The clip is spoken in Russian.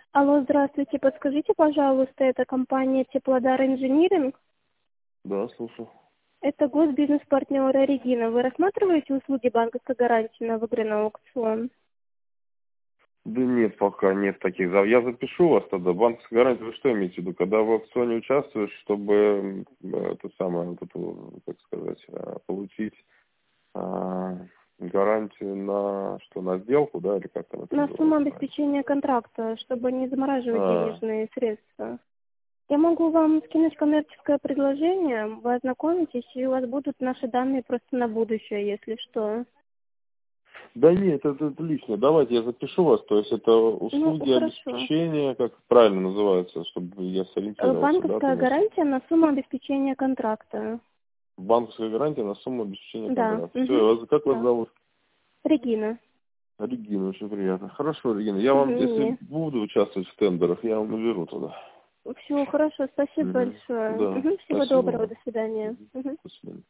Алло, здравствуйте. Подскажите, пожалуйста, это компания Теплодар Инжиниринг? Да, слушаю. Это госбизнес-партнер Регина. Вы рассматриваете услуги банковской гарантии на выигранный аукцион? Да нет, пока нет таких. Я запишу вас тогда. Банковская гарантия, вы что имеете в виду? Когда в аукционе участвуешь, чтобы это самое, вот эту, как сказать, получить гарантию на что, на сделку, да, или как там это На сумму называется? обеспечения контракта, чтобы не замораживать А, денежные средства. Я могу вам скинуть коммерческое предложение, вы ознакомитесь, и у вас будут наши данные просто на будущее, если что. да нет, это лишнее. Давайте я запишу вас. То есть это Ну, услуги хорошо. обеспечения, как правильно называется, чтобы я сориентировался, да, Банковская туда. гарантия на сумму обеспечения контракта. Банковская гарантия на сумму обеспечения Да. контракта. Угу. Все, как вас Да. зовут? Регина. Регина, очень приятно. Хорошо, Регина, я вам, если Угу. буду участвовать в тендерах, я вам наберу туда. Все хорошо, спасибо Мгм. большое. Да, Мгм. Всего спасибо доброго, до вам. свидания. Мгм. Мгм. До свидания.